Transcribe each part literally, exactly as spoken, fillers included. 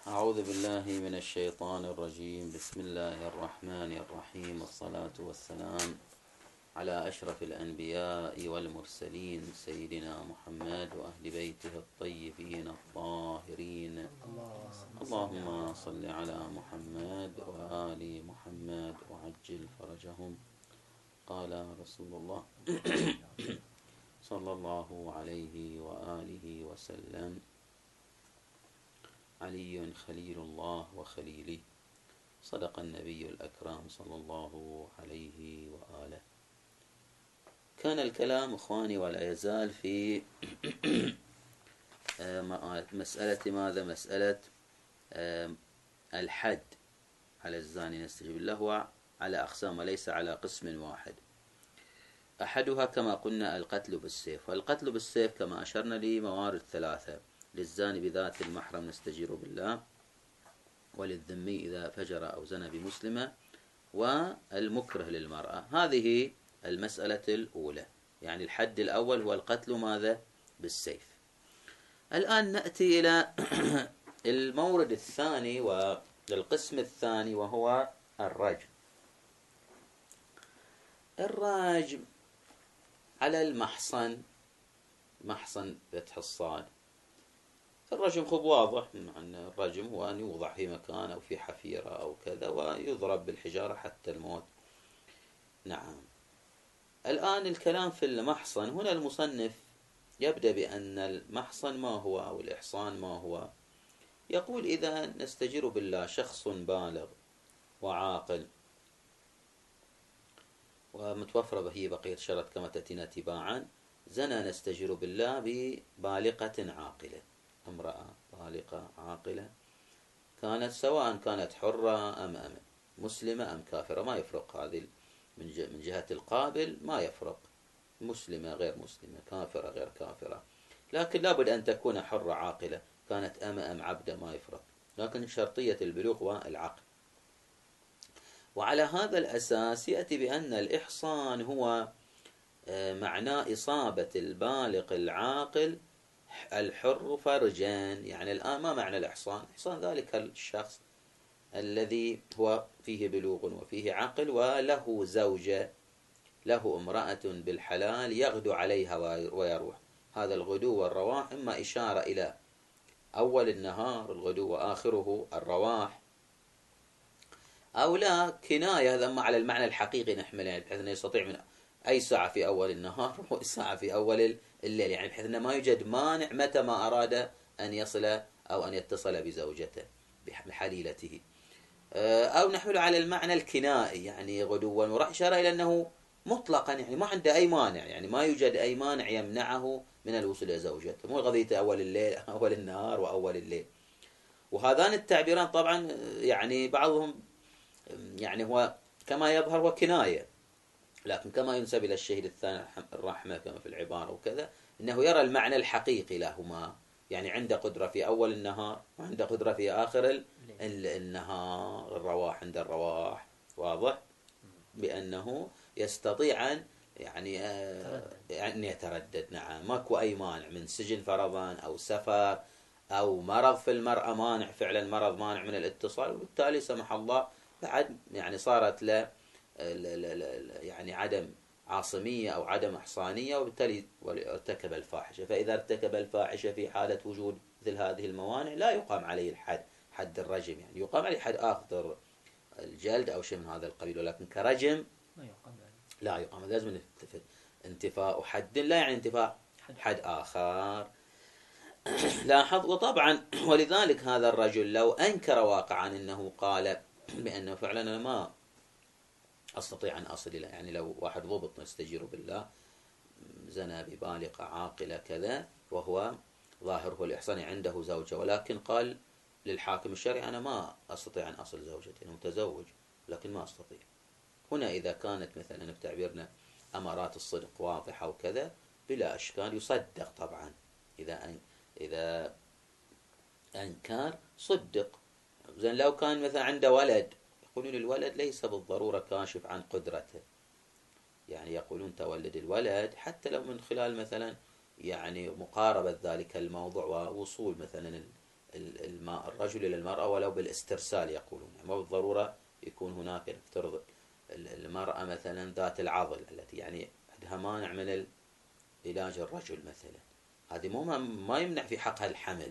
أعوذ بالله من الشيطان الرجيم. بسم الله الرحمن الرحيم، والصلاة والسلام على أشرف الأنبياء والمرسلين سيدنا محمد وأهل بيته الطيبين الطاهرين. اللهم صل على محمد وآل محمد وعجل فرجهم. قال رسول الله صلى الله عليه وآله وسلم: علي خليل الله وخليلي. صدق النبي الأكرم صلى الله عليه وآله. كان الكلام إخواني ولا يزال في مسألة ماذا؟ مسألة الحد على الزاني نستجيب الله، هو على أقسام وليس على قسم واحد. أحدها كما قلنا القتل بالسيف، والقتل بالسيف كما أشرنا لموارد ثلاثة: للزاني بذات المحرم نستجير بالله، وللذمي إذا فجر أو زنى بمسلمة، والمكره للمرأة. هذه المسألة الأولى، يعني الحد الأول هو القتل ماذا؟ بالسيف. الآن نأتي إلى المورد الثاني والقسم الثاني، وهو الرجم. الرجم على المحصن، محصن فتح الصاد. الرجم خب واضح أن الرجم هو أن يوضع في مكان أو في حفيرة أو كذا ويضرب بالحجارة حتى الموت. نعم. الآن الكلام في المحصن، هنا المصنف يبدأ بأن المحصن ما هو أو الإحصان ما هو. يقول: إذا نستجير بالله شخص بالغ وعاقل ومتوفر به بقية شرط كما تأتينا تباعا، زنى نستجير بالله ببالغة عاقلة، امرأة بالغة عاقلة، كانت سواء كانت حرة أم أم مسلمة أم كافرة، ما يفرق. هذه من جهة القابل ما يفرق، مسلمة غير مسلمة، كافرة غير كافرة، لكن لابد أن تكون حرة عاقلة. كانت أم أم عبدة ما يفرق، لكن شرطية البلوغ والعقل. وعلى هذا الأساس يأتي بأن الإحصان هو معناه إصابة البالغ العاقل الحر فرجا. يعني الآن ما معنى الإحصان؟ إحصان ذلك الشخص الذي هو فيه بلوغ وفيه عقل وله زوجة، له امرأة بالحلال يغدو عليها ويروح. هذا الغدو والرواح إما إشارة إلى أول النهار الغدو وآخره الرواح، أو لا كناية، هذا ما على المعنى الحقيقي نحمل، يعني بحيث أنه يستطيع من أي ساعة في أول النهار وأي ساعة في أول الليل، يعني بحيث أنه ما يوجد مانع متى ما أراد أن يصل أو أن يتصل بزوجته بحليلته. أو نحمل على المعنى الكنائي، يعني غدوا وراح، إشارة إلى أنه مطلقا يعني ما عنده أي مانع، يعني ما يوجد أي مانع يمنعه من الوصول إلى زوجته، مو قضية أول الليل أول النهار وأول الليل. وهذان التعبيران طبعا يعني بعضهم يعني هو كما يظهر هو كناية، لكن كما ينسب إلى الشهيد الثاني الرحمة كما في العبارة وكذا، إنه يرى المعنى الحقيقي لهما، يعني عنده قدرة في أول النهار وعنده قدرة في آخر النهار، الرواح عند الرواح، واضح بأنه يستطيع أن يعني أن يتردد. نعم، ماكو أي مانع من سجن فرضا أو سفر أو مرض في المرأة، مانع فعلا مرض مانع من الاتصال، وبالتالي سمح الله بعد يعني صارت له يعني عدم عاصمية أو عدم إحصانية، وبالتالي ارتكب الفاحشة. فإذا ارتكب الفاحشة في حالة وجود مثل هذه الموانع لا يقام عليه الحد، حد الرجم، يعني يقام عليه حد آخر الجلد أو شيء من هذا القبيل، ولكن كرجم لا يقام. لازم انتفاء حد، لا يعني انتفاء حد آخر. لاحظ. وطبعا ولذلك هذا الرجل لو أنكر واقعا أنه قال بأنه فعلا أنا ما أستطيع أن أصل إلى، يعني لو واحد ضبط نستجير بالله زنى ببالغة عاقلة كذا وهو ظاهره الإحصان عنده زوجة، ولكن قال للحاكم الشرعي أنا ما أستطيع أن أصل زوجتي، أنا متزوج لكن ما أستطيع. هنا إذا كانت مثلا بتعبيرنا أمارات الصدق واضحة وكذا بلا أشكال يصدق طبعا. إذا أن إذا أنكر صدق. زين لو كان مثلا عنده ولد، يقولون الولد ليس بالضرورة كاشف عن قدرته، يعني يقولون تولد الولد حتى لو من خلال مثلا يعني مقاربة ذلك الموضوع ووصول مثلا الماء الرجل إلى المرأة ولو بالاسترسال يقولون، يعني ما بالضرورة يكون هناك، نفترض المرأة مثلا ذات العضل التي يعني عندها مانع من علاج الرجل مثلا، هذه مو ما يمنع في حقها الحمل،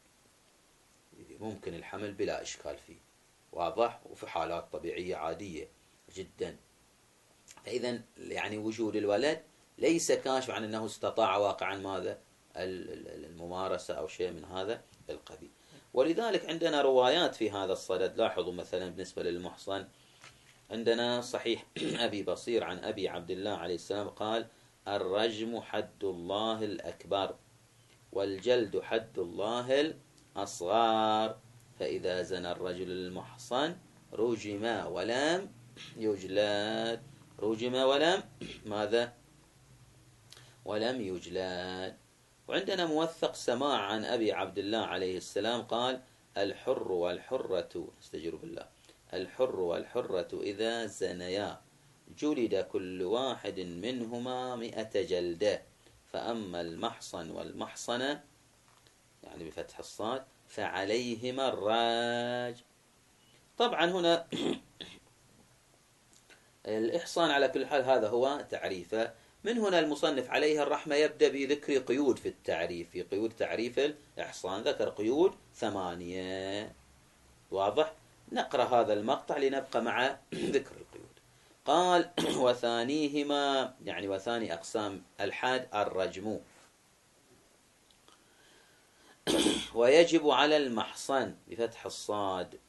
ممكن الحمل بلا إشكال فيه، واضح، وفي حالات طبيعية عادية جدا. فإذا يعني وجود الولد ليس كاشف عن أنه استطاع واقعا ماذا الممارسة أو شيء من هذا القبيل. ولذلك عندنا روايات في هذا الصدد. لاحظوا مثلا بالنسبة للمحصن عندنا صحيح أبي بصير عن أبي عبد الله عليه السلام قال: الرجم حد الله الأكبر والجلد حد الله الأصغر، فإذا زنى الرجل المحصن رجم ولم يجلد، رجم ولم ماذا ولم يجلد. وعندنا موثق سماع عن أبي عبد الله عليه السلام قال: الحر والحرة، استجير بالله، الحر والحرة إذا زنيا جلد كل واحد منهما مئة جلدة، فأما المحصن والمحصنة يعني بفتح الصاد فعليهما الراج. طبعا هنا الإحصان على كل حال هذا هو تعريفه. من هنا المصنف عليه الرحمة يبدأ بذكر قيود في التعريف، في قيود تعريف الإحصان ذكر قيود ثمانية، واضح. نقرأ هذا المقطع لنبقى مع ذكر القيود. قال: وثانيهما يعني وثاني أقسام الحاد الرجم، ويجب على المحصن بفتح الصاد،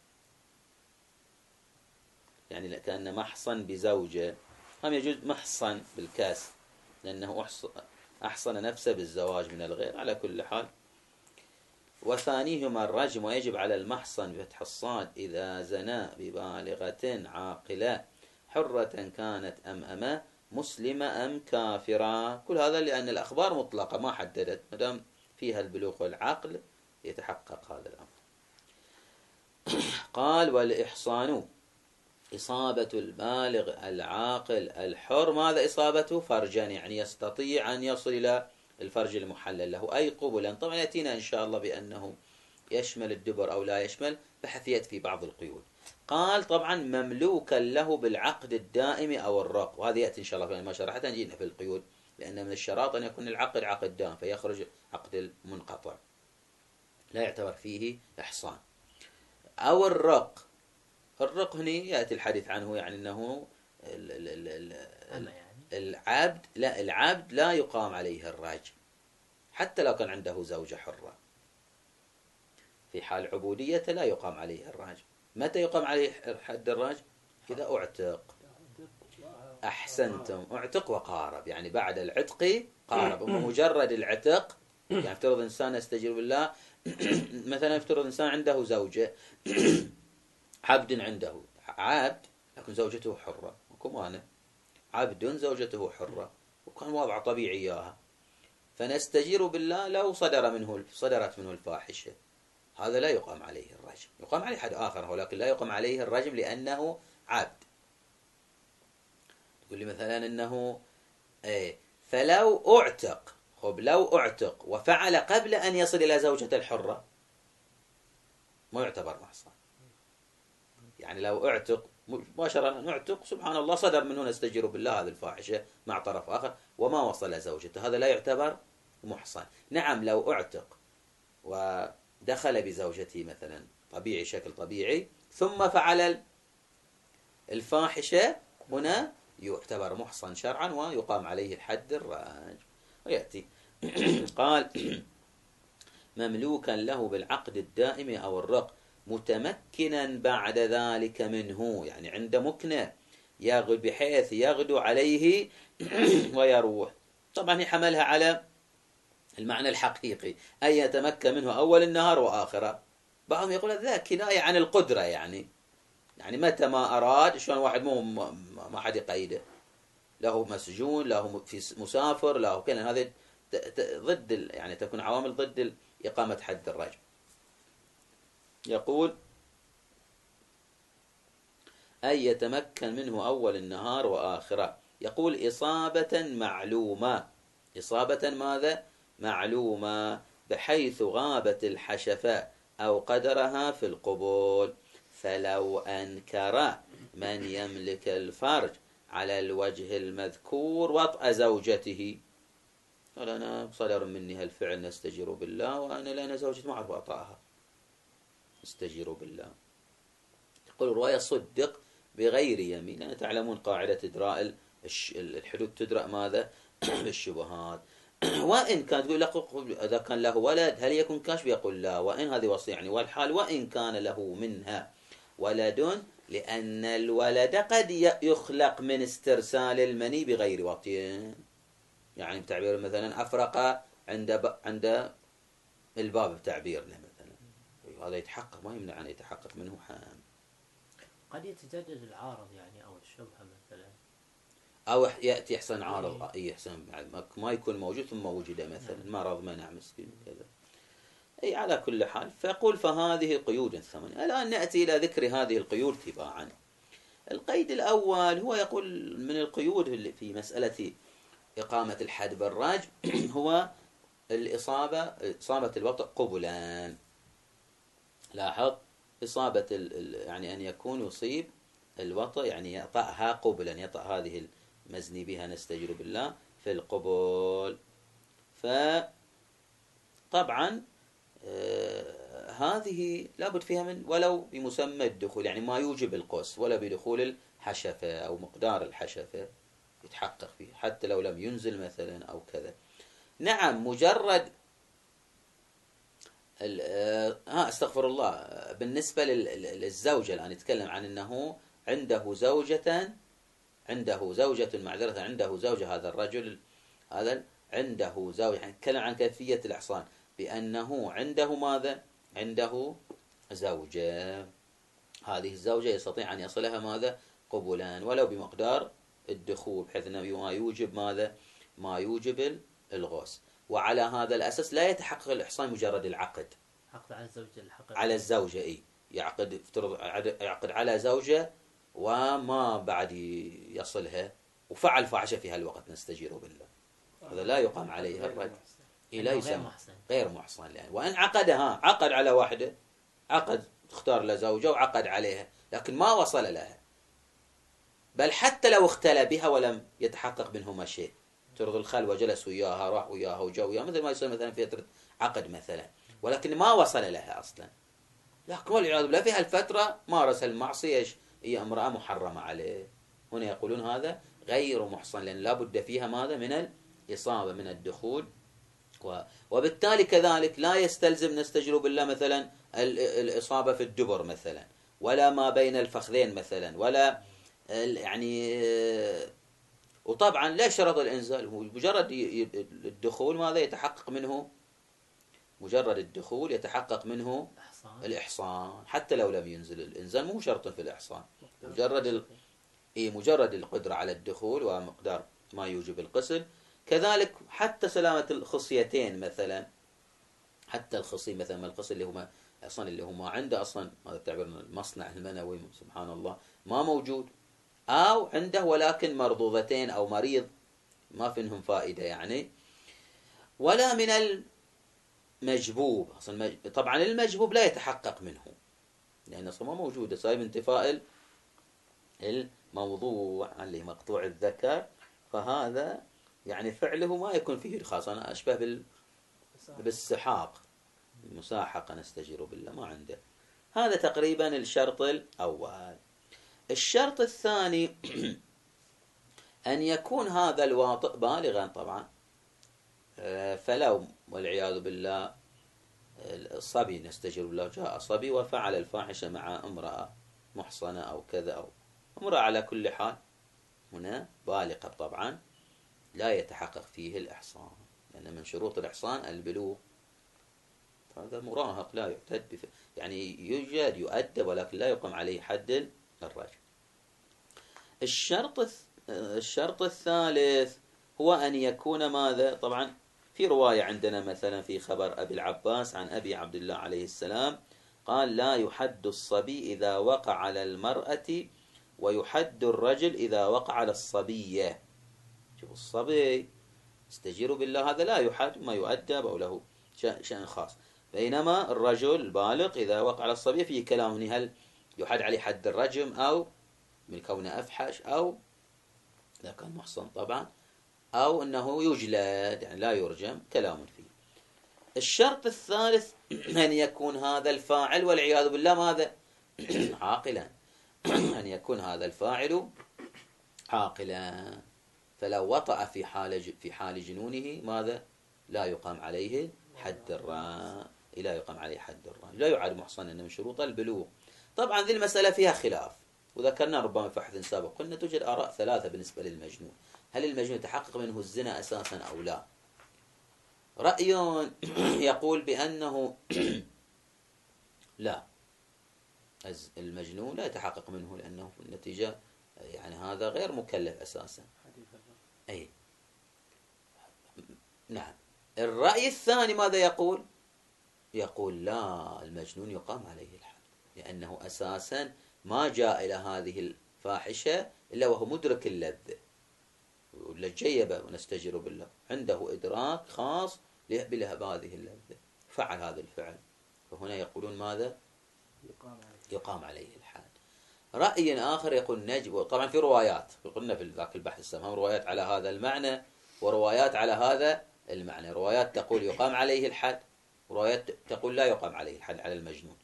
يعني كأن محصن بزوجة، هم يجوز محصن بالكاس لأنه أحصن نفسه بالزواج من الغير. على كل حال وثانيهما الرجم، ويجب على المحصن بفتح الصاد إذا زنا ببالغة عاقلة حرة كانت أم أمة مسلمة أم كافرة. كل هذا لأن الأخبار مطلقة ما حددت، مدام فيها البلوغ والعقل يتحقق هذا الأمر. قال: والإحصان إصابة البالغ العاقل الحر، ماذا إصابته؟ فرجا، يعني يستطيع أن يصل إلى الفرج المحلل له أي قبلا. طبعا يأتينا إن شاء الله بأنه يشمل الدبر أو لا يشمل، بحثيت في بعض القيود. قال: طبعا مملوكا له بالعقد الدائم أو الرق، وهذا يأتي إن شاء الله في ما شرحت نجينا في القيود، لأن من الشراط أن يكون العقد عقد دائم فيخرج عقد المنقطع لا يعتبر فيه إحصان. أو الرق، الرق هنا يأتي الحديث عنه، يعني أنه ال ال ال ال العبد لا العبد لا يقام عليه الرجم حتى لو كان عنده زوجة حرة، في حال عبوديته لا يقام عليه الرجم. متى يقام عليه حد الرجم؟ إذا أعتق. أحسنتم، أعتق وقارب، يعني بعد العتق قارب. مجرد العتق، يعني افترض إنسان استجير بالله مثلا افترض إنسان عنده زوجة عبد عنده عبد لكن زوجته حرة، وكمان عبد زوجته حرة وكان وضع طبيعي إياها، فنستجير بالله لو صدر منه صدرت منه الفاحشة، هذا لا يقام عليه الرجم، يقام عليه حد آخر ولكن لا يقام عليه الرجم لأنه عبد. تقول لي مثلا إنه ايه فلو أعتق، خب لو أعتق وفعل قبل أن يصل إلى زوجة الحرة ما يعتبر محصن. يعني لو اعتق مباشرة نعتق سبحان الله صدر منه نستجير بالله هذه الفاحشة مع طرف آخر وما وصل زوجته، هذا لا يعتبر محصن. نعم لو اعتق ودخل بزوجته مثلا طبيعي شكل طبيعي ثم فعل الفاحشة هنا يعتبر محصن شرعا ويقام عليه الحد الرجم. ويأتي قال: مملوكا له بالعقد الدائم أو الرق متمكنا بعد ذلك منه، يعني عند مكنة يغد بحيث يغدو عليه ويروح. طبعا حملها على المعنى الحقيقي أن يتمكن منه أول النهار وآخره. بعضهم يقول ذا كناية عن القدرة، يعني يعني متى ما أراد، شلون واحد مو ما حد يقيده، له مسجون له في مسافر له كذا، هذا ضد يعني تكون عوامل ضد إقامة حد الرجم. يقول: أي يتمكن منه أول النهار وآخره. يقول: إصابة معلومة، إصابة ماذا؟ معلومة بحيث غابت الحشفة أو قدرها في القبول، فلو أنكر من يملك الفرج على الوجه المذكور وطأ زوجته، قال أنا صدر مني هالفعل نستجير بالله، وأنا لأن زوجتي ما أعرف أطأها، نستجير بالله. يقول الرواية صدق بغير يمين، لأن تعلمون قاعدة إدراء الحدود تدرأ ماذا؟ بالشبهات. وإن كان تقول لك إذا كان له ولد هل يكون كاشف؟ يقول لا، وإن هذه وصية يعني، والحال وإن كان له منها ولد، لأن الولد قد يخلق من استرسال المني بغير وطي، يعني بتعبير مثلا أفرق عند عند الباب بتعبيرنا مثلا، هذا يتحقق، ما يمنع أن يتحقق منه حام. قد يتجدد العارض يعني أو الشبهة مثلا، أو يأتي إحسان عارض، أي إحسان ما يكون موجود ثم وجد مثلا مرض منع مسكين كذا. أي على كل حال، فيقول فهذه قيود ثمانية. الآن نأتي إلى ذكر هذه القيود تباعا. القيد الأول هو يقول من القيود اللي في مسألة إقامة الحد بالرجم هو الإصابة، إصابة الوطء قبلان. لاحظ إصابة يعني أن يكون يصيب الوطء يعني يطأها قبلا، يطأ هذه المزني بها نستجير بالله في القبول. فطبعا آه هذه لابد فيها من ولو بمسمى الدخول، يعني ما يوجب القوس، ولا بدخول الحشفة أو مقدار الحشفة يتحقق فيه، حتى لو لم ينزل مثلا أو كذا. نعم مجرد ها استغفر الله، بالنسبة للزوجة الآن نتكلم عن أنه عنده زوجة، عنده زوجة معذرة، عنده زوجة، هذا الرجل هذا عنده زوجة، يعني نتكلم عن كيفية الإحصان بأنه عنده ماذا؟ عنده زوجة، هذه الزوجة يستطيع أن يصلها ماذا؟ قبلان، ولو بمقدار الدخول، بحيث أنه ما يوجب ماذا؟ ما يوجب الغوص. وعلى هذا الأساس لا يتحقق الإحصان مجرد العقد، عقد على الزوجة، الحقيقة على الزوجة إيه؟ يعقد افترض يعقد على زوجة وما بعد يصلها وفعل فاحشة في هالوقت نستجير بالله، هذا لا يقام عليه الرجم، إيه لا يسمى غير محصن. لأن وإن عقدها، عقد على واحدة، عقد اختار لزوجة وعقد عليها، لكن ما وصل لها، بل حتى لو اختلى بها ولم يتحقق منهما شيء، ترضي الخال وجلس وياها، راح وياها وجا وياها، مثل ما يصير مثلا في فترة عقد مثلا، ولكن ما وصل لها أصلا، لكن والعياذ بالله في هالفترة مارس المعصية، هي امرأة محرمة عليه، هنا يقولون هذا غير محصن، لأن لا بد فيها ماذا؟ من الإصابة، من الدخول. وبالتالي كذلك لا يستلزم نستجير بالله مثلا الإصابة في الدبر مثلا، ولا ما بين الفخذين مثلا، ولا يعني، وطبعا لا شرط الإنزال، هو مجرد الدخول ماذا يتحقق منه؟ مجرد الدخول يتحقق منه الإحصان، حتى لو لم ينزل الإنزال مو شرط في الإحصان، مجرد ال... إيه مجرد القدرة على الدخول ومقدار ما يوجب الغسل. كذلك حتى سلامة الخصيتين مثلا، حتى الخصي مثلا ما الخصي اللي هما أصلا اللي هما عنده أصلا هذا تعبير المصنع المنوي سبحان الله ما موجود، أو عنده ولكن مرضوضتين أو مريض ما فيهم فائدة يعني، ولا من المجبوب أصلا. طبعا المجبوب لا يتحقق منه لأن أصلا ما موجودة، صايب انتفاء الموضوع اللي مقطوع الذكر، فهذا يعني فعله ما يكون فيه رخاص، أنا أشبه بال بالسحاق، المساحقة نستجير بالله ما عنده. هذا تقريبا الشرط الأول. الشرط الثاني أن يكون هذا الواطئ بالغا طبعا، فلو والعياذ بالله الصبي نستجير بالله جاء صبي وفعل الفاحشة مع امرأة محصنة أو كذا، أو امرأة على كل حال هنا بالغة طبعا لا يتحقق فيه الإحصان، لأن من شروط الإحصان البلوغ، هذا مراهق لا يعتد بف... يعني يوجد يؤدب ولكن لا يقام عليه حد الرجم. الشرط الشرط الثالث هو أن يكون ماذا؟ طبعا في رواية عندنا مثلا في خبر أبي العباس عن أبي عبد الله عليه السلام قال لا يحد الصبي إذا وقع على المرأة ويحد الرجل إذا وقع على الصبية. شوف الصبي استجيروا بالله هذا لا يحد، ما يؤدب أو له شأن خاص. بينما الرجل البالغ إذا وقع على الصبية فيه كلام هنا، هل يحد عليه حد الرجم أو من كونه أفحش، أو إذا كان محصن طبعا، أو أنه يجلد يعني لا يرجم، كلام فيه. الشرط الثالث أن يكون هذا الفاعل والعياذ بالله ماذا؟ عاقلا. أن يكون هذا الفاعل عاقلا، فلو وطأ في حال في حال جنونه ماذا؟ لا يقام عليه حد الرجم، لا يقام عليه حد الرجم، لا يعد محصنا من شروط البلوغ. طبعا ذي المسألة فيها خلاف، وذكرنا ربما في بحث سابق، قلنا توجد آراء ثلاثة بالنسبة للمجنون. هل المجنون يتحقق منه الزنا أساسا أو لا؟ رأي يقول بأنه لا، المجنون لا يتحقق منه، لأنه في النتيجة يعني هذا غير مكلف أساسا. أي نعم. الرأي الثاني ماذا يقول؟ يقول لا، المجنون يقام عليه الحد، لأنه أساسا ما جاء إلى هذه الفاحشة إلا وهو مدرك اللذة، ولا جيب ونستجير بالله، عنده إدراك خاص بهذه اللذة، فعل هذا الفعل، فهنا يقولون ماذا؟ يقام عليه الحد. رأي آخر يقول نجب، طبعا في روايات، قلنا في ذاك البحث السابق روايات على هذا المعنى وروايات على هذا المعنى. روايات تقول يقام عليه الحد، وروايات تقول لا يقام عليه الحد على المجنون.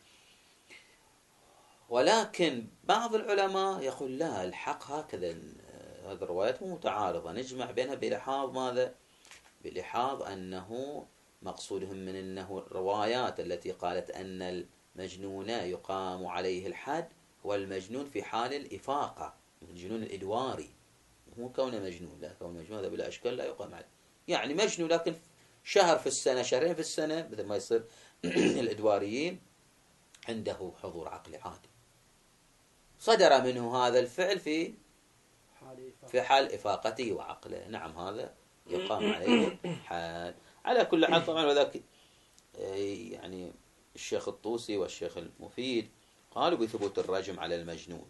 ولكن بعض العلماء يقول لا، الحق هكذا، هذه الروايات مو متعارضة، نجمع بينها بلحاظ ماذا؟ بلحاظ أنه مقصودهم من أنه الروايات التي قالت أن المجنون يقام عليه الحد هو المجنون في حال الإفاقة، الجنون الإدواري، مو كونه مجنون، لا، كونه مجنون هذا بلا أشكال لا يقام عليه، يعني مجنون لكن شهر في السنة، شهرين في السنة، مثل ما يصير الإدواريين، عنده حضور عقلي عادي، صدر منه هذا الفعل في في حال إفاقته وعقله، نعم هذا يقام عليه حد. على كل حال طبعا، وذاك يعني الشيخ الطوسي والشيخ المفيد قالوا بثبوت الرجم على المجنون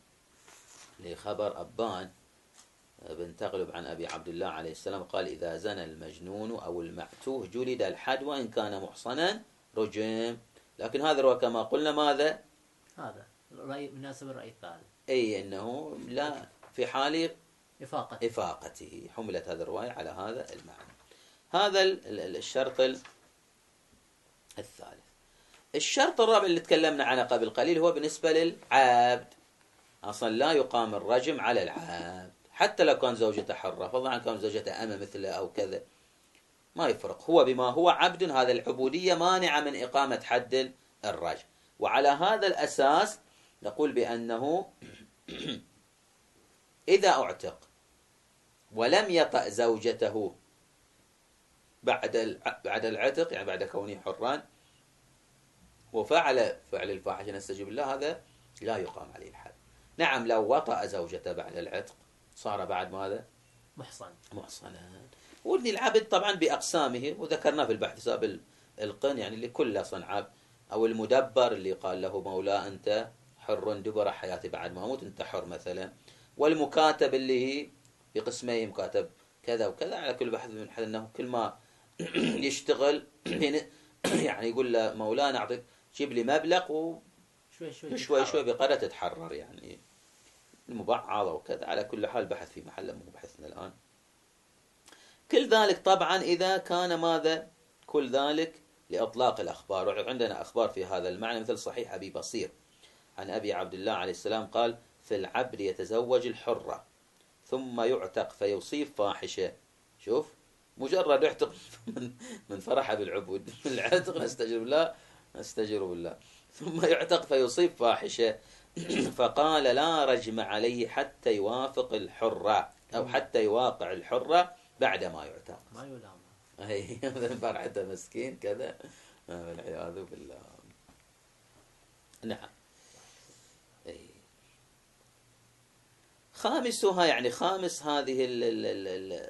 لخبر أبان بن تغلب عن أبي عبد الله عليه السلام قال إذا زنى المجنون أو المعتوه جلد الحد وإن كان محصنا رجم. لكن هذا هو كما قلنا ماذا؟ هذا الرأي مناسب الرأي الثالث، أي أنه لا، في حال إفاقته إفاقته حملت هذا الرواية على هذا المعنى. هذا الشرط الثالث. الشرط الرابع اللي تكلمنا عنه قبل قليل هو بالنسبة للعبد، أصلا لا يقام الرجم على العبد حتى لو كان زوجته حرة، فضلا عن كان زوجته أمة مثله أو كذا، ما يفرق، هو بما هو عبد، هذا العبودية مانعة من إقامة حد الرجم. وعلى هذا الأساس نقول بأنه إذا اعتق ولم يطأ زوجته بعد بعد العتق، يعني بعد كونه حران، وفعل فعل الفاحشة نستجيب الله، هذا لا يقام عليه الحد. نعم لو وطأ زوجته بعد العتق صار بعد ماذا؟ محصن محصنا. وابن العبد طبعا بأقسامه، وذكرنا في البحث ساب القن، يعني لكل صنعاب، أو المدبر اللي قال له مولاه أنت حر دبر حياتي بعد ما أموت، أنت حر مثلا. والمكاتب اللي هي في قسمين، مكاتب كذا وكذا، على كل بحث من حد أنه كل ما يشتغل يعني يقول له مولاه نعطيك جيب لي مبلغ و شوي شوي شوي شوي بقدر تتحرر، يعني المبعضة وكذا. على كل حال بحث في محل مو بحثنا الآن. كل ذلك طبعا إذا كان ماذا؟ كل ذلك لإطلاق الأخبار، وعندنا أخبار في هذا المعنى مثل صحيح أبي بصير عن أبي عبد الله عليه السلام قال في العبد يتزوج الحرة ثم يعتق فيصيب فاحشة. شوف، مجرد اعتق من, من فرح بالعبود، من العتق نستجر بالله نستجر بالله، ثم يعتق فيصيب فاحشة، فقال لا رجم عليه حتى يوافق الحرة أو حتى يواقع الحرة بعد ما يعتق. ما يلام أي فرحته مسكين كذا، والعياذ بالله. نعم. أي. خامسها، يعني خامس هذه ال ال ال ال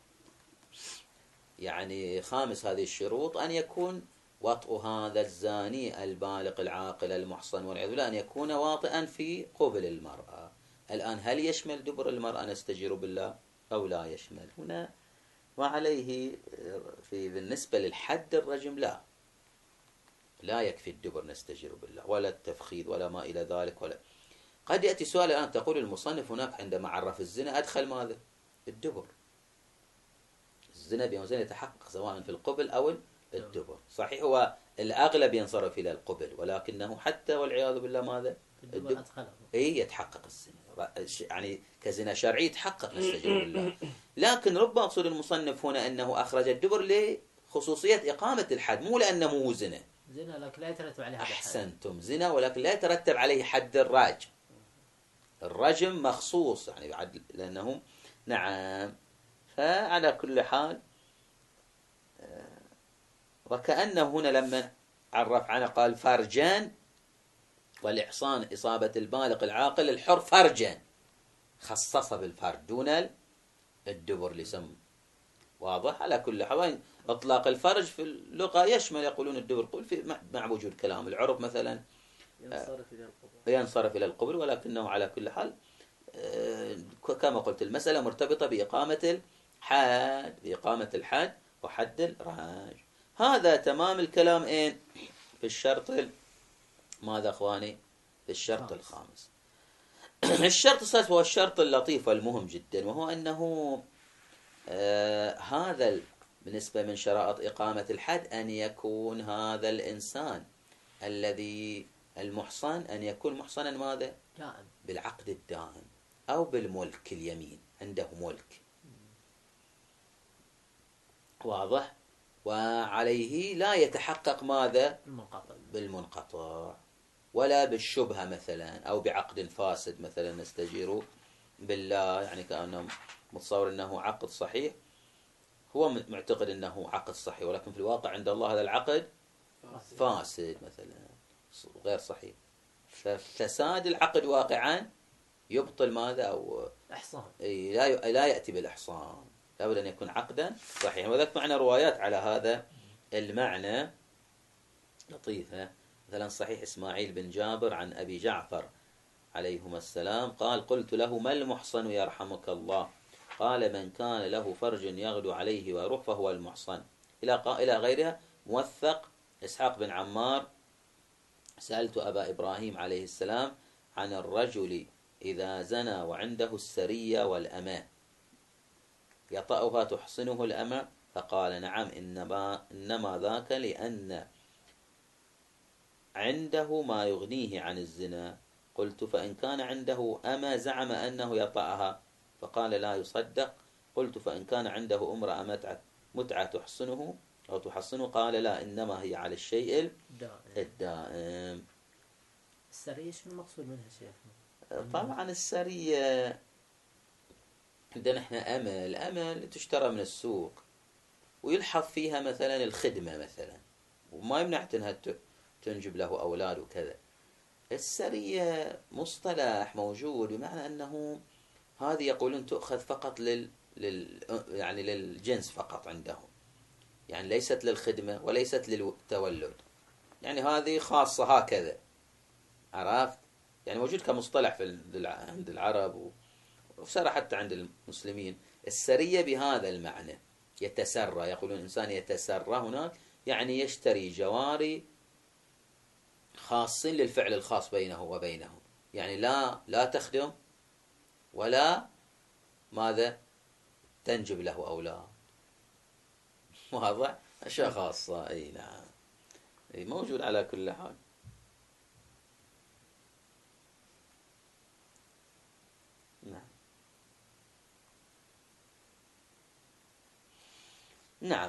يعني خامس هذه الشروط أن يكون وطء هذا الزاني البالغ العاقل المحصن والعياذ بالله أن يكون واطئا في قبل المرأة. الآن هل يشمل دبر المرأة نستجير بالله أو لا يشمل؟ هنا وعليه في بالنسبة للحد الرجم لا لا يكفي الدبر نستجير بالله ولا التفخيذ ولا ما إلى ذلك. ولا قد يأتي سؤال الآن تقول المصنف هناك عندما عرف الزنا أدخل ماذا؟ الدبر. الزنا بموزن يتحقق سواء في القبل أو الدبر. صحيح هو الأغلب ينصرف إلى القبل ولكنه حتى والعياذ بالله ماذا؟ الدبر أدخله. إيه يتحقق الزنا يعني كزنا شرعي يتحقق نستجير بالله. لكن رب أقصد المصنف هنا أنه أخرج الدبر لخصوصية إقامة الحد مو لأنه مو زنا. زنا لكن لا يترتب عليه حد. أحسنتم زنا ولكن لا يترتب عليه حد الرجم. الرجم مخصوص يعني بعد لأنه نعم. فعلى كل حال وكأنه هنا لما عرف عنه قال فرجان والإحصان إصابة البالغ العاقل الحر فرجان خصص بالفرج دون الدبر لسم واضح. على كل حال إطلاق الفرج في اللغة يشمل يقولون الدبر قول في مع وجود كلام العرب مثلا ينصرف إلى القبر ينصرف إلى القبر ولكنه على كل حال كما قلت المسألة مرتبطة بإقامة الحد بإقامة الحد وحد الرج. هذا تمام الكلام إيه في الشرط ماذا أخواني في الشرط الخامس. الشرط السادس هو الشرط اللطيف والمهم جدا وهو أنه آه هذا بالنسبة من شرائط إقامة الحد أن يكون هذا الإنسان الذي المحصن أن يكون محصنا ماذا دائم بالعقد الدائم أو بالملك اليمين عنده ملك واضح. وعليه لا يتحقق ماذا المنقطع بالمنقطع ولا بالشبهة مثلا أو بعقد فاسد مثلا نستجير بالله يعني كأنه متصور أنه عقد صحيح هو معتقد أنه عقد صحيح ولكن في الواقع عند الله هذا العقد فاسد مثلا غير صحيح. ففساد العقد واقعا يبطل ماذا أو إحصان لا لا يأتي بالإحصان لابد أن يكون عقدا صحيحا. وذلك معنى روايات على هذا المعنى لطيفة مثلا صحيح إسماعيل بن جابر عن أبي جعفر عليهما السلام قال قلت له ما المحصن يرحمك الله قال من كان له فرج يغدو عليه ويروح فهو المحصن إلى إلى غيرها. موثق إسحاق بن عمار سألت أبا إبراهيم عليه السلام عن الرجل إذا زنى وعنده السرية والأماء يطأها تحصنه الأماء فقال نعم إنما, إنما ذاك لأن عنده ما يغنيه عن الزنا. قلت فإن كان عنده أما زعم أنه يطأها فقال لا يصدق. قلت فإن كان عنده امرأة متعة, متعة تحصنه أو تحصنه قال لا إنما هي على الشيء الدائم. السرية شو المقصود منها شيخ؟ طبعا السرية عندنا احنا أمل أمل تشترى من السوق ويلحظ فيها مثلا الخدمة مثلا وما يمنع انها تنجب له أولاد وكذا. السرية مصطلح موجود بمعنى أنه هذه يقولون تؤخذ فقط لل... لل... يعني للجنس فقط عندهم يعني ليست للخدمة وليست للتولد يعني هذه خاصة هكذا عرفت يعني موجود كمصطلح في عند العرب وصار حتى عند المسلمين. السرية بهذا المعنى يتسرى يقولون إنسان يتسرى هناك يعني يشتري جواري خاصين للفعل الخاص بينه وبينهم يعني لا لا تخدم ولا ماذا تنجب له أولاد واضح أشياء خاصة. أي نعم أي موجود على كل حال. نعم نعم.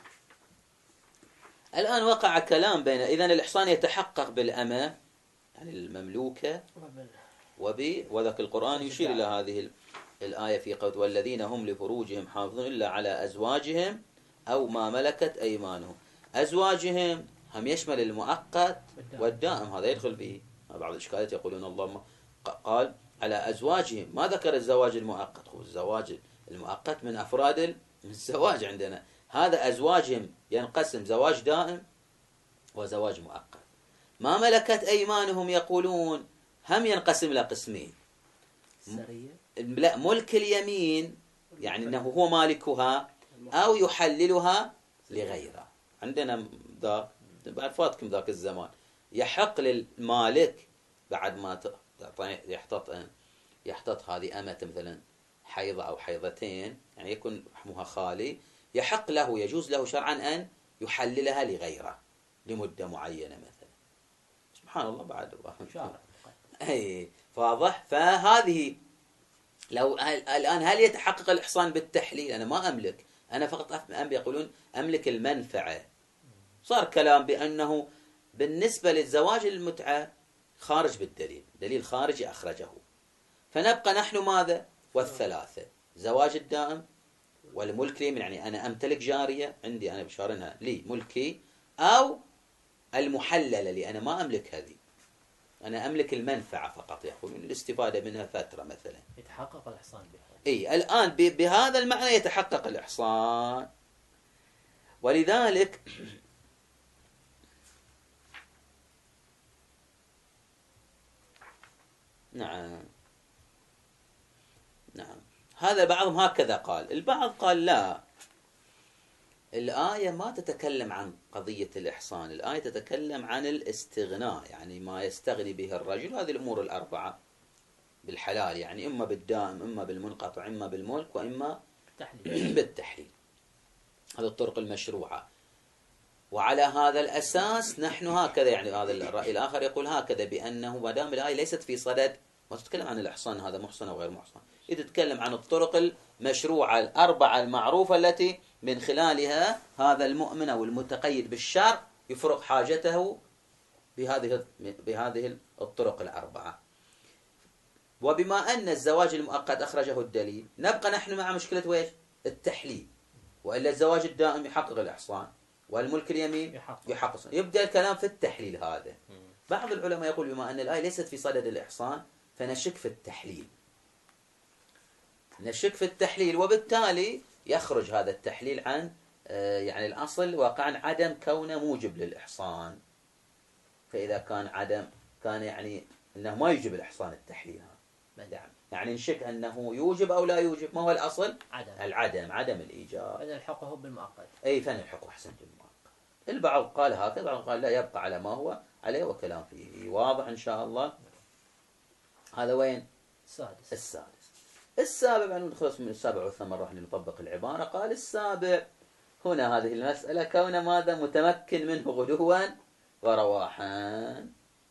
الآن وقع كلام بين إذن الإحصان يتحقق بالأمة يعني المملوكة وب وذاك القرآن يشير إلى هذه الآية في قوله والذين هم لفروجهم حافظون إلا على أزواجهم أو ما ملكت أيمانهم. أزواجهم هم يشمل المؤقت والدائم هذا يدخل به بعض الإشكالات يقولون اللهم قال على أزواجهم ما ذكر الزواج المؤقت. هو الزواج المؤقت من أفراد الزواج عندنا هذا أزواجهم ينقسم زواج دائم وزواج مؤقت. ما ملكت أيمانهم يقولون هم ينقسم إلى قسمين لا ملك اليمين يعني أنه هو مالكها أو يحللها لغيره. عندنا ذاك بعد فاتكم ذاك الزمان يحق للمالك بعد ما يحتط يحتط هذه أمة مثلا حيضة أو حيضتين، يعني يكون رحمها خالي، يحق له يجوز له شرعا أن يحللها لغيره لمدة معينة مثلا. سبحان الله بعد الله. أي واضح. فهذه لو الآن هل يتحقق الإحصان بالتحليل؟ أنا ما أملك، أنا فقط أم يقولون أملك المنفعة. صار كلام بأنه بالنسبة للزواج المتعة خارج بالدليل، دليل خارجي أخرجه، فنبقى نحن ماذا؟ والثلاثة، زواج الدائم والملك لي، يعني أنا أمتلك جارية عندي أنا بشارنها لي ملكي، أو المحللة لي أنا ما أملك هذه، أنا أملك المنفعة فقط، يقولون الاستفادة منها فترة مثلا. يتحقق الإحصان بها. إي الآن بهذا المعنى يتحقق الإحصان. ولذلك نعم نعم هذا بعضهم هكذا قال. البعض قال لا، الآية ما تتكلم عن قضية الإحصان، الآية تتكلم عن الاستغناء، يعني ما يستغني به الرجل، هذه الأمور الأربعة بالحلال، يعني إما بالدائم إما بالمنقطع إما بالملك وإما بالتحليل, بالتحليل. هذه الطرق المشروعة. وعلى هذا الأساس نحن هكذا، يعني هذا الرأي الآخر يقول هكذا، بأنه ما دام الآية ليست في صدد ما تتكلم عن الإحصان هذا محصن أو غير محصن، إذا تتكلم عن الطرق المشروعة الأربعة المعروفة التي من خلالها هذا المؤمن أو المتقيد بالشرع يفرغ حاجته بهذه بهذه الطرق الأربعة. وبما أن الزواج المؤقت أخرجه الدليل، نبقى نحن مع مشكلة ويش؟ التحليل. وإلا الزواج الدائم يحقق الإحصان والملك اليمين يحقق. يبدأ الكلام في التحليل هذا. بعض العلماء يقول بما أن الآية ليست في صدد الإحصان فنشك في التحليل، نشك في التحليل، وبالتالي يخرج هذا التحليل عن يعني الأصل واقعا عدم كونه موجب للإحصان. فإذا كان عدم كان يعني أنه ما يوجب الإحصان التحليل، يعني نشك أنه يوجب أو لا يوجب. ما هو الأصل؟ عدم. العدم، عدم الإيجاب. فنلحقه بالمؤقت. أي فنلحقه أحسن بالمؤقت. البعض قال هكذا، البعض قال لا، يبقى على ما هو عليه، وكلام فيه واضح إن شاء الله. هذا وين؟ السادس. السادس. السابع، يعني نخلص من السابع والثامن راح نطبق العبارة. قال السابع هنا هذه المسألة كون ماذا؟ متمكن منه غدوا ورواحا.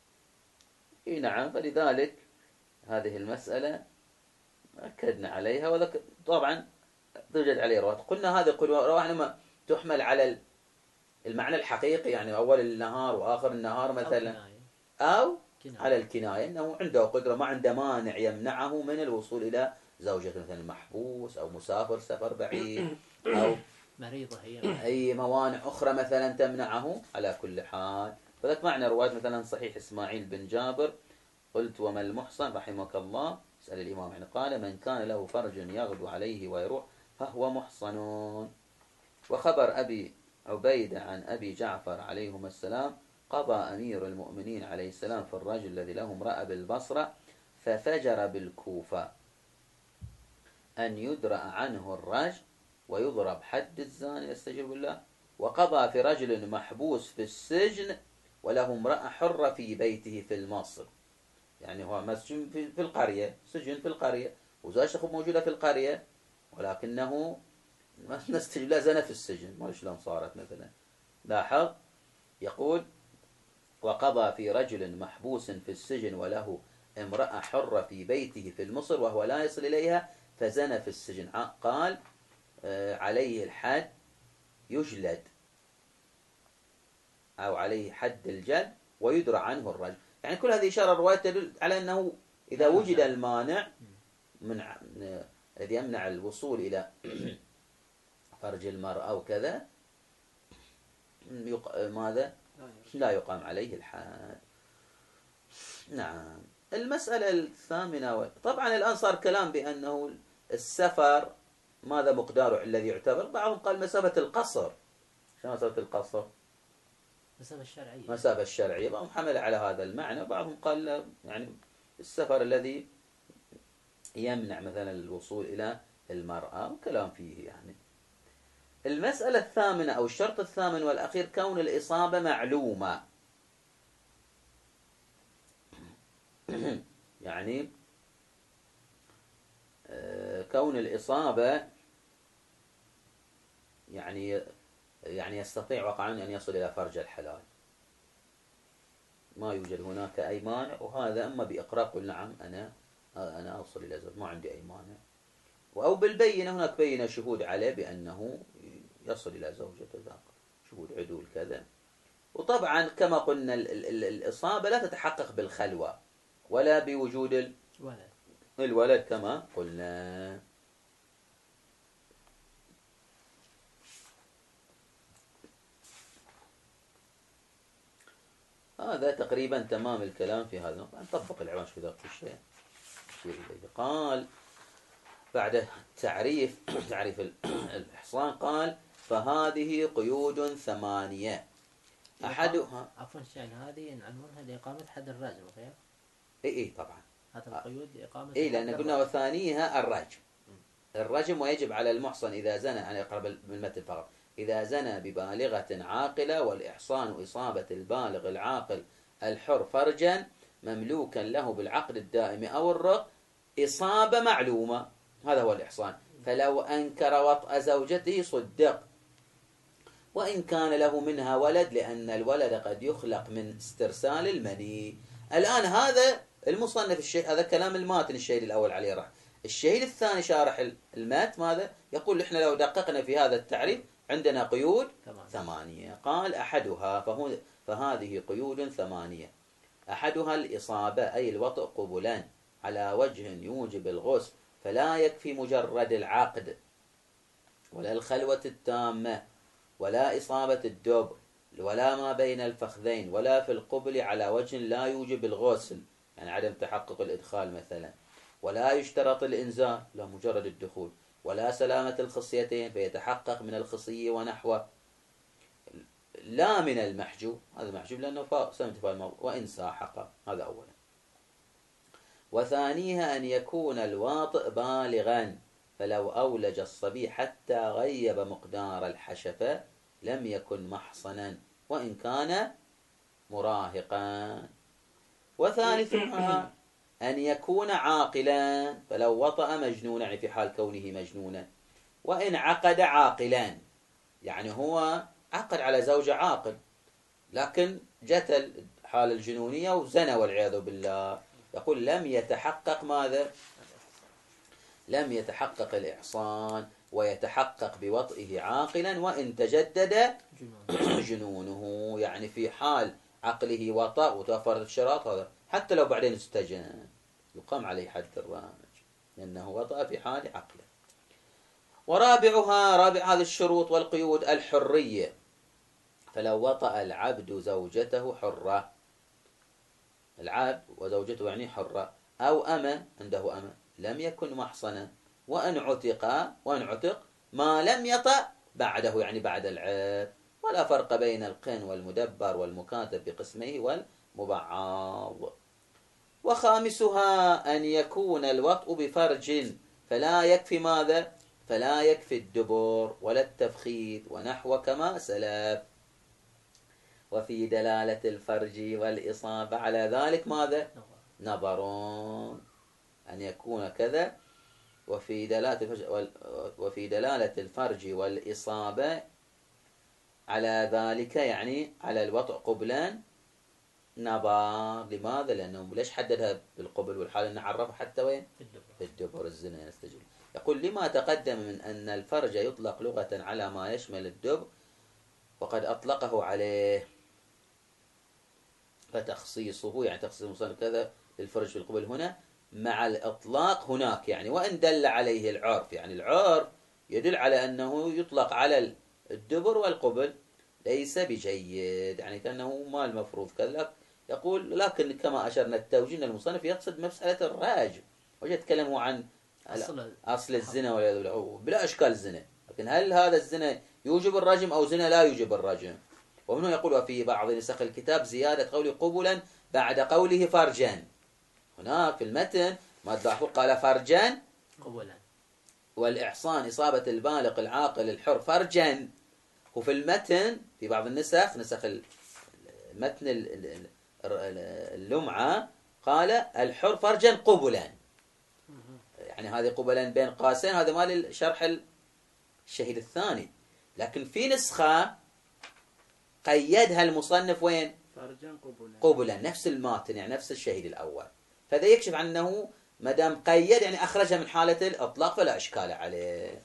اي نعم، فلذلك هذه المسألة أكدنا عليها، وذك طبعا توجد عليه روايات. قلنا هذه رواح لما تحمل على المعنى الحقيقي، يعني أول النهار وآخر النهار مثلا، أو على الكناية، أنه عنده قدرة ما عنده مانع يمنعه من الوصول إلى زوجة مثلا محبوس أو مسافر سفر بعيد أو مريضة هي، أي موانع أخرى مثلا تمنعه. على كل حال فذلك معنى رواية مثلا صحيح إسماعيل بن جابر قلت وما المحصن رحمك الله، سأل الإمام يعني قال من كان له فرج يغدو عليه ويروح فهو محصن. وخبر أبي عبيدة عن أبي جعفر عليهما السلام قضى أمير المؤمنين عليه السلام في الرجل الذي له امرأة بالبصرة ففجر بالكوفة أن يدرأ عنه الرجل ويضرب حد الزاني يستجيب بالله. وقضى في رجل محبوس في السجن وله امرأة حرة في بيته في مصر، يعني هو مسجون في القرية، سجن في القرية، وزوجته موجودة في القرية، ولكنه ما نستجيب لا زنا في السجن، ما شلون صارت مثلا. لاحظ يقول وقضى في رجل محبوس في السجن وله امرأة حرة في بيته في مصر وهو لا يصل إليها فزنى في السجن، قال عليه الحد يجلد أو عليه حد الجلد ويدرى عنه الرجل. يعني كل هذه إشارة الرواية تدل على أنه إذا وجد المانع من الذي يمنع الوصول إلى فرج المرأة وكذا يق... ماذا؟ لا يقام عليه الحد. نعم. المسألة الثامنة، طبعا الآن صار كلام بأنه السفر ماذا مقداره الذي يعتبر. بعضهم قال مسافة القصر. شو مسافة القصر؟ مسافة الشرعية. مسافة الشرعية، بعضهم حمل على هذا المعنى، بعضهم قال يعني السفر الذي يمنع مثلا الوصول إلى المرأة، وكلام فيه يعني. المسألة الثامنة أو الشرط الثامن والأخير كون الإصابة معلومة. يعني كون الإصابة يعني يعني يستطيع وقعا أن يصل إلى فرج الحلال، ما يوجد هناك أي مانع. وهذا أما بإقرار قل نعم أنا أنا أوصل إلى زوج، ما عندي أي مانع، أو بالبينة، هناك بينة شهود عليه بأنه يصل إلى زوجته، ذاك شهود عدول كذا. وطبعا كما قلنا الإصابة لا تتحقق بالخلوة ولا بوجود الولد الولد كما قلنا. هذا تقريبا تمام الكلام في هذا. نطبق العواش في ذاك الشيء. قال بعد تعريف تعريف الإحصان قال فهذه قيود ثمانية أحدها. عفوا شان هذه عنوانها لإقامة حد الرجم غير؟ إي إي طبعا هذا القيود لإقامة إي، لأن قلنا وثانيها الرجم. الرجم ويجب على المحصن إذا زنى، أنا أقرأ بالمتن فقط، إذا زنى ببالغة عاقلة، والإحصان إصابة البالغ العاقل الحر فرجا مملوكا له بالعقد الدائم أو الرق إصابة معلومة، هذا هو الإحصان. فلو أنكر وطأ زوجته صدق وإن كان له منها ولد، لأن الولد قد يخلق من استرسال المني. الآن هذا المصنف الشيء، هذا كلام الماتن الشيء الأول عليه رح. الشيء الثاني شارح المات ماذا يقول؟ إحنا لو دققنا في هذا التعريف عندنا قيود ثمانية. قال أحدها فهو فهذه قيود ثمانية أحدها الإصابة أي الوطء قبلان على وجه يوجب الغسل، فلا يكفي مجرد العقد ولا الخلوة التامة ولا إصابة الدبر ولا ما بين الفخذين ولا في القبل على وجه لا يوجب الغسل، يعني عدم تحقق الإدخال مثلا، ولا يشترط الإنزال لا مجرد الدخول، ولا سلامة الخصيتين فيتحقق من الخصية ونحوه، لا من المحجوب، هذا محجوب لأنه سمت في الموضوع، وإن ساحق. هذا أولا. وثانيها أن يكون الواطئ بالغا، فلو أولج الصبي حتى غيب مقدار الحشفة لم يكن محصنا وإن كان مراهقا. وثالثها أن يكون عاقلا، فلو وطأ مجنونا، يعني في حال كونه مجنونا، وإن عقد عاقلا، يعني هو عقد على زوجة عاقل لكن جت حال الجنونية وزنى والعياذ بالله، يقول لم يتحقق ماذا؟ لم يتحقق الإحصان ويتحقق بوطئه عاقلا وإن تجدد جنونه، يعني في حال عقله وطأ وتوفرت الشراط هذا حتى لو بعدين استجن يقام عليه حد الرامج لأنه وطأ في حال عقله. ورابعها رابع هذه الشروط والقيود الحرية، فلو وطأ العبد زوجته حرة، العبد وزوجته يعني حرة، أو أمة عنده أمة لم يكن محصنا، وأن عتق وأن عتق ما لم يطأ بعده، يعني بعد العبد، ولا فرق بين القن والمدبر والمكاتب بقسمه والمبعاض. وخامسها أن يكون الوطء بفرج، فلا يكفي ماذا؟ فلا يكفي الدبر ولا التفخيذ ونحو كما سلف. وفي دلالة الفرج والإصابة على ذلك ماذا؟ نظر، أن يكون كذا. وفي دلالة الفرج وفي دلالة الفرج والإصابة على ذلك، يعني على الوطء قبلا، نظر. لماذا؟ لأنه ليش حددها بالقبل والحال أن عرفها حتى وين؟ في الدبر الزنا يستجل. يقول لما تقدم من أن الفرج يطلق لغة على ما يشمل الدبر وقد أطلقه عليه، فتخصيصه يعني تخصيص المصنف كذا للفرج في القبل هنا مع الإطلاق هناك، يعني وإن دل عليه العرف، يعني العرف يدل على أنه يطلق على الدبر والقبل ليس بجيد، يعني كأنه ما المفروض كذا. يقول لكن كما أشرنا التوجيه المصنف يقصد مسألة الراجم، وجد كلامه عن أصل, أصل الزنا بلا أشكال الزنا، لكن هل هذا الزنا يوجب الرجم أو زنا لا يوجب الرجم؟ ومنه يقول وفي بعض نسخ الكتاب زيادة قول قبلا بعد قوله فرجا، هناك في المتن ما تلاحظوا قال فرجا قبلا والإحصان إصابة البالغ العاقل الحر فرجا. وفي المتن في بعض النسخ، نسخ متن اللمعة، قال الحر فرجا قبلا، يعني هذه قبلا بين قاسين، هذا مال شرح الشهيد الثاني. لكن في نسخة قيدها المصنف وين؟ فرجا قبلا، قبلا، نفس الماتن، يعني نفس الشهيد الأول. فهذا يكشف عن أنه ما دام قيد يعني أخرجها من حالة الإطلاق فلا إشكال عليه،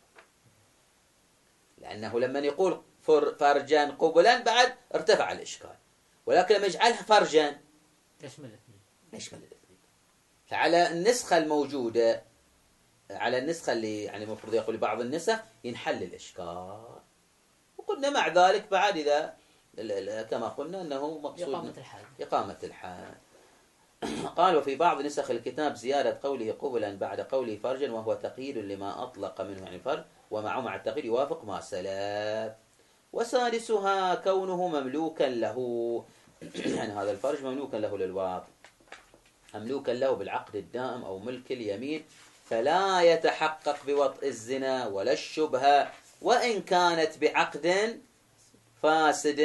لأنه لما يقول فرجا قبلا بعد ارتفع الإشكال، ولكن لما يجعلها فرجا تشمل الاثنين، يشمل الاثنين. فعلى النسخة الموجودة، على النسخة اللي يعني المفروض يقول بعض النسخ ينحل الإشكال. وقلنا مع ذلك بعد إذا كما قلنا أنه مقصود إقامة الحال، إقامة الحال. قال وفي بعض نسخ الكتاب زيادة قوله قبلا بعد قوله فرجا، وهو تقييد لما أطلق منه عن الفرج، ومعه مع التقييد يوافق ما سلف. وسادسها كونه مملوكا له، يعني هذا الفرج مملوكا له للواقع، مملوكا له بالعقد الدائم أو ملك اليمين، فلا يتحقق بوطء الزنا ولا الشبهة، وإن كانت بعقد فاسد،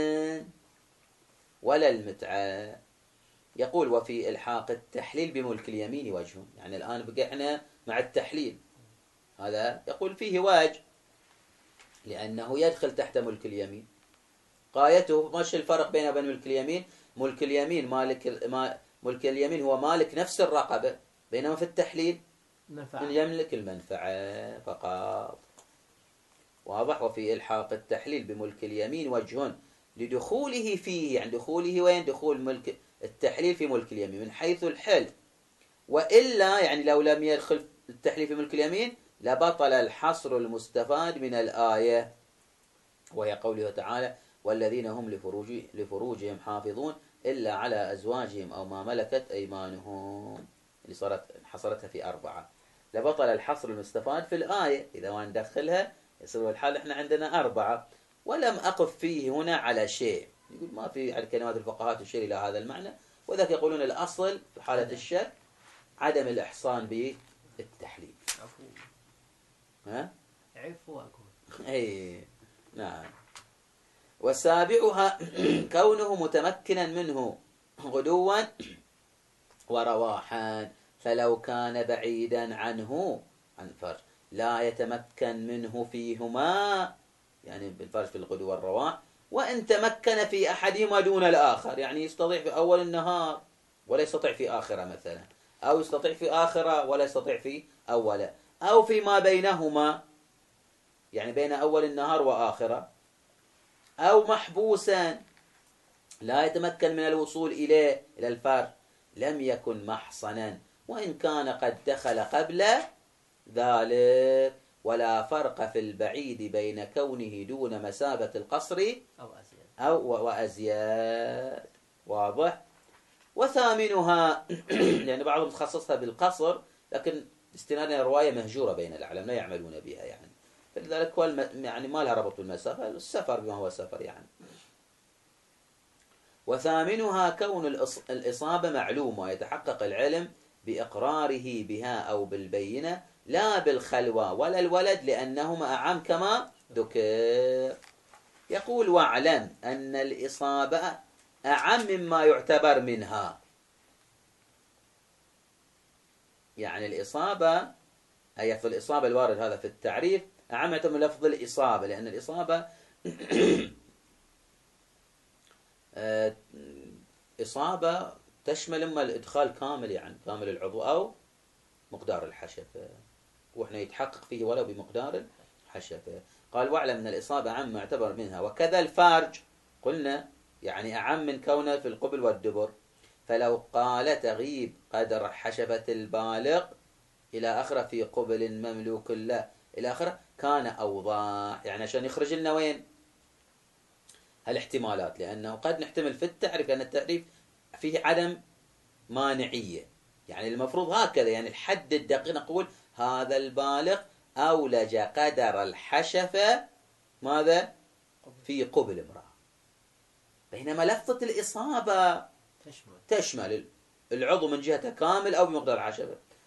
ولا المتعة. يقول وفي إلحاق التحليل بملك اليمين وجه، يعني الآن بقعنا مع التحليل، هذا يقول فيه وجه لأنه يدخل تحت ملك اليمين. غايته مش الفرق بينه وبين ملك اليمين؟ ملك اليمين مالك ما ملك اليمين هو مالك نفس الرقبة، بينما في التحليل منفعة، من يملك المنفعة فقط. واضح. وفي إلحاق التحليل بملك اليمين وجه لدخوله فيه، يعني دخوله وين؟ دخول ملك التحليل في ملك اليمين من حيث الحل، وإلا يعني لو لم يدخل التحليل في ملك اليمين لبطل الحصر المستفاد من الآية، وهي قوله تعالى والذين هم لفروج لفروجهم حافظون إلا على أزواجهم أو ما ملكت أيمانهم، اللي صارت حصرتها في أربعة. لبطل الحصر المستفاد في الآية، إذا ما ندخلها يصير الحال إحنا عندنا أربعة. ولم أقف فيه هنا على شيء، يقول ما في على كلمات الفقهاء تشير إلى هذا المعنى، وذاك يقولون الأصل في حالة الشك عدم الإحصان بالتحليل. عفو ها؟ عفو أقول. أي نعم. وسابعها كونه متمكنا منه غدوا ورواحا، فلو كان بعيدا عنه عن فرج لا يتمكن منه فيهما، يعني بالفرج في الغدو والرواح، وإن تمكن في أحدهما دون الآخر، يعني يستطيع في أول النهار ولا يستطيع في آخرة مثلا، أو يستطيع في آخرة ولا يستطيع في أولة، أو فيما بينهما، يعني بين أول النهار وآخرة، أو محبوسا لا يتمكن من الوصول إليه إلى الفرج، لم يكن محصنا وإن كان قد دخل قبل ذلك، ولا فرق في البعيد بين كونه دون مسافة القصر أو أزيد أو وأزياد. واضح. وثامنها يعني بعضهم تخصصها بالقصر، لكن استنادا رواية مهجورة بين الأعلام لا يعملون بها، يعني فلذلك هو الم... يعني ما لها ربط بالمسافة، السفر بما هو سفر يعني. وثامنها كون الإص... الإصابة معلومة ويتحقق العلم بإقراره بها أو بالبينة، لا بالخلوة ولا الولد، لأنهما أعم كما ذكر. يقول واعلم أن الإصابة أعم مما يعتبر منها، يعني الإصابة أي في الإصابة الوارد هذا في التعريف أعم من لفظ الإصابة، لأن الإصابة إصابة تشمل إما الإدخال كامل يعني كامل العضو أو مقدار الحشفة، وإحنا يتحقق فيه ولو بمقدار الحشفة. قال واعلم أن الإصابة أعم ما يعتبر منها، وكذا الفارج قلنا يعني أعم من كونه في القبل والدبر، فلو قال تغيب قدر حشفة البالغ إلى آخره في قبل مملوك له إلى آخره كان أوضح، يعني عشان يخرج لنا وين هالاحتمالات، لأنه قد نحتمل في التعريف، لأن التعريف فيه عدم مانعية، يعني المفروض هكذا، يعني الحد الدقيق نقول هذا البالغ أولج قدر الحشفة ماذا في قبل امرأة، بينما لفظة الإصابة تشمل تشمل العضو من جهته كامل أو بمقدار الحشفة،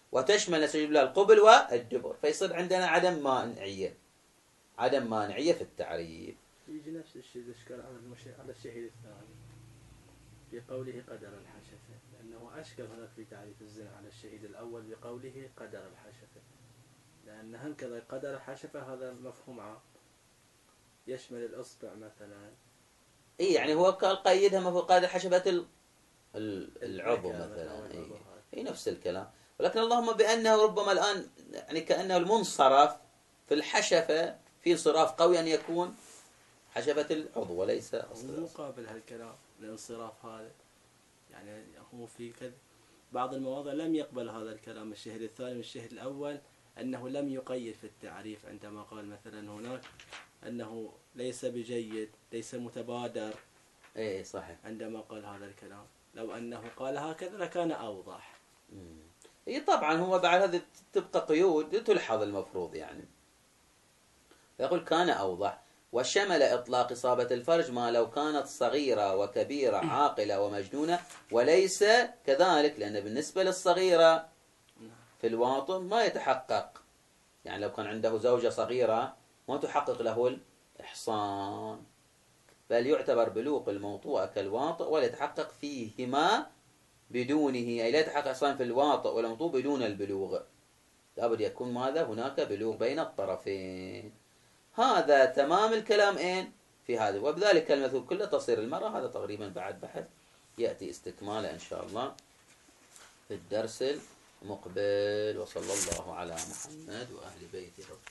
وتشمل نستجيب بالله القبل والدبر، فيصير عندنا عدم مانعية، عدم مانعية في التعريف. يجي نفس الشيء الإشكال على المشي... على الشهيد الثاني في قوله قدر الحشفة، لأنه أشكل هناك في تعريف الزنا على الشهيد الأول بقوله قدر الحشفة، لأن هكذا قدر الحشفة هذا مفهوم عام يشمل الإصبع مثلا. إيه يعني هو قال قيدها مفهوم قادر حشفة ال... العضو مثلا. إيه. إيه نفس الكلام، ولكن اللهم بأنه ربما الآن يعني كأنه المنصرف في الحشفة في انصراف قوي أن يكون حشفة العضو وليس أصل. مقابل هالكلام الانصراف هذا يعني هو في كذا بعض المواضع لم يقبل هذا الكلام الشهيد الثاني من الشهيد الأول، أنه لم يقيد في التعريف عندما قال مثلا هناك أنه ليس بجيد ليس متبادر. إيه صحيح. عندما قال هذا الكلام لو أنه قال هكذا لكان أوضح. إيه طبعا هو بعد هذه تبقى قيود تلحظ المفروض يعني. يقول كان أوضح. وشمل إطلاق إصابة الفرج ما لو كانت صغيرة وكبيرة عاقلة ومجنونة وليس كذلك، لأن بالنسبة للصغيرة في الواطن ما يتحقق، يعني لو كان عنده زوجة صغيرة ما تحقق له الإحصان، بل يعتبر بلوغ الموطوءة كالواطئ ولا يتحقق فيهما بدونه، أي لا يتحقق إحصان في الواطئ والموطوء بدون البلوغ، لابد يكون ماذا هناك بلوغ بين الطرفين. هذا تمام الكلام إن في هذا، وبذلك المذهب كله تصير المرأة. هذا تقريبا بعد بحث يأتي استكماله إن شاء الله في الدرس المقبل. وصلى الله على محمد وأهل بيته.